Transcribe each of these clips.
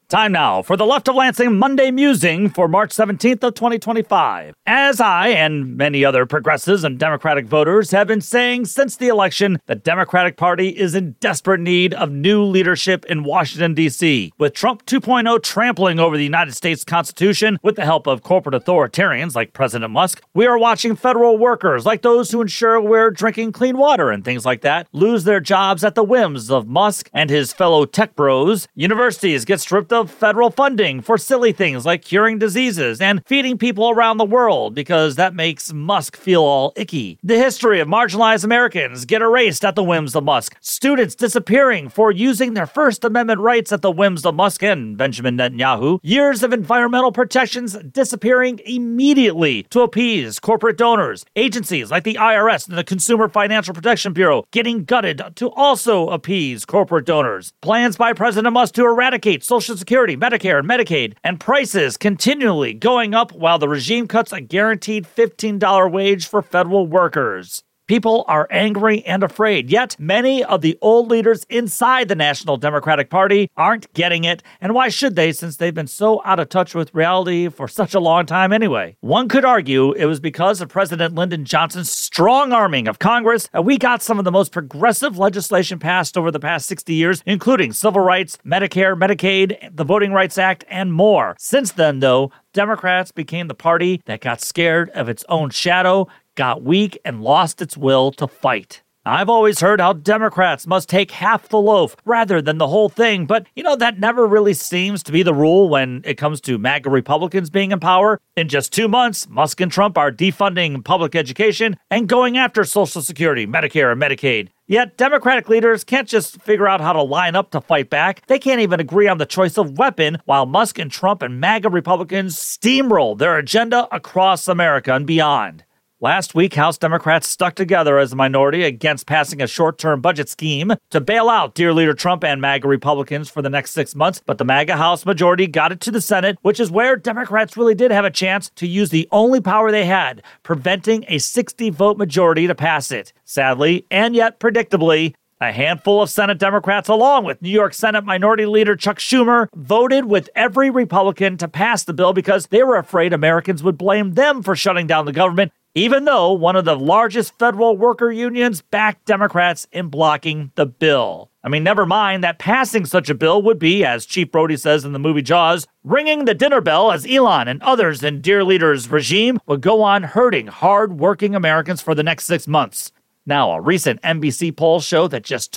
Time now for the Left of Lansing Monday Musing for March 17th of 2025. As I and many other progressives and Democratic voters have been saying since the election, the Democratic Party is in desperate need of new leadership in Washington, D.C. With Trump 2.0 trampling over the United States Constitution with the help of corporate authoritarians like President Musk, we are watching federal workers like those who ensure we're drinking clean water and things like that lose their jobs at the whims of Musk and his fellow tech bros. Universities get stripped of federal funding for silly things like curing diseases and feeding people around the world because that makes Musk feel all icky. The history of marginalized Americans get erased at the whims of Musk. Students disappearing for using their First Amendment rights at the whims of Musk and Benjamin Netanyahu. Years of environmental protections disappearing immediately to appease corporate donors. Agencies like the IRS and the Consumer Financial Protection Bureau getting gutted to also appease corporate donors. Plans by President Musk to eradicate Social Security, Medicare, and Medicaid, and prices continually going up while the regime cuts a guaranteed $15 wage for federal workers. People are angry and afraid, yet many of the old leaders inside the National Democratic Party aren't getting it, and why should they since they've been so out of touch with reality for such a long time anyway? One could argue it was because of President Lyndon Johnson's strong arming of Congress that we got some of the most progressive legislation passed over the past 60 years, including civil rights, Medicare, Medicaid, the Voting Rights Act, and more. Since then, though, Democrats became the party that got scared of its own shadow, got weak, and lost its will to fight. I've always heard how Democrats must take half the loaf rather than the whole thing, but that never really seems to be the rule when it comes to MAGA Republicans being in power. In just 2 months, Musk and Trump are defunding public education and going after Social Security, Medicare, and Medicaid. Yet Democratic leaders can't just figure out how to line up to fight back. They can't even agree on the choice of weapon while Musk and Trump and MAGA Republicans steamroll their agenda across America and beyond. Last week, House Democrats stuck together as a minority against passing a short-term budget scheme to bail out dear leader Trump and MAGA Republicans for the next 6 months, but the MAGA House majority got it to the Senate, which is where Democrats really did have a chance to use the only power they had, preventing a 60-vote majority to pass it. Sadly, and yet predictably, a handful of Senate Democrats, along with New York Senate Minority Leader Chuck Schumer, voted with every Republican to pass the bill because they were afraid Americans would blame them for shutting down the government, even though one of the largest federal worker unions backed Democrats in blocking the bill. I mean, never mind that passing such a bill would be, as Chief Brody says in the movie Jaws, ringing the dinner bell as Elon and others in dear leader's regime would go on hurting hard-working Americans for the next 6 months. Now, a recent NBC poll showed that just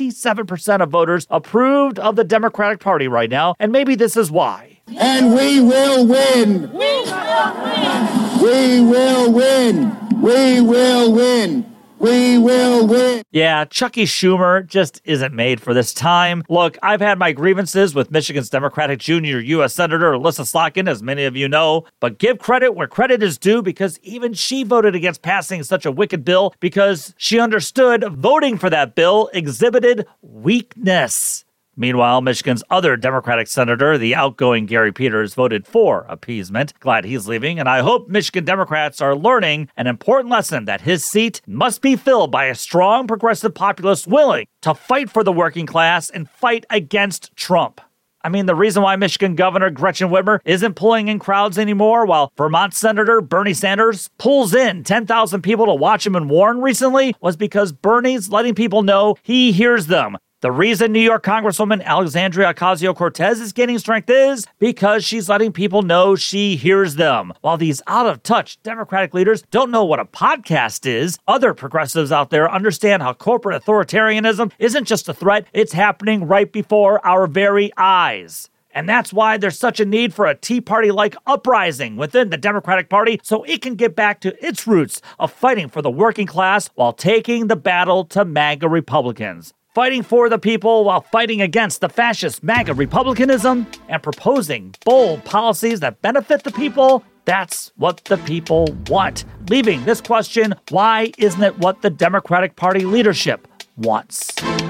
27% of voters approved of the Democratic Party right now, and maybe this is why. And we will win! We will win! We will win! We will win! We will win! Yeah, Chucky Schumer just isn't made for this time. Look, I've had my grievances with Michigan's Democratic Junior U.S. Senator Elissa Slotkin, as many of you know, but give credit where credit is due because even she voted against passing such a wicked bill because she understood voting for that bill exhibited weakness. Meanwhile, Michigan's other Democratic senator, the outgoing Gary Peters, voted for appeasement. Glad he's leaving, and I hope Michigan Democrats are learning an important lesson that his seat must be filled by a strong progressive populace willing to fight for the working class and fight against Trump. I mean, the reason why Michigan Governor Gretchen Whitmer isn't pulling in crowds anymore while Vermont Senator Bernie Sanders pulls in 10,000 people to watch him in Warren recently was because Bernie's letting people know he hears them. The reason New York Congresswoman Alexandria Ocasio-Cortez is gaining strength is because she's letting people know she hears them. While these out-of-touch Democratic leaders don't know what a podcast is, other progressives out there understand how corporate authoritarianism isn't just a threat, it's happening right before our very eyes. And that's why there's such a need for a Tea Party-like uprising within the Democratic Party so it can get back to its roots of fighting for the working class while taking the battle to MAGA Republicans. Fighting for the people while fighting against the fascist MAGA Republicanism and proposing bold policies that benefit the people, that's what the people want. Leaving this question, why isn't it what the Democratic Party leadership wants?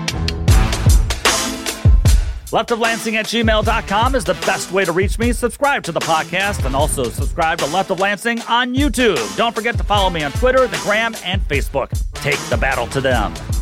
leftoflansing@gmail.com is the best way to reach me. Subscribe to the podcast and also subscribe to Left of Lansing on YouTube. Don't forget to follow me on Twitter, the Gram, and Facebook. Take the battle to them.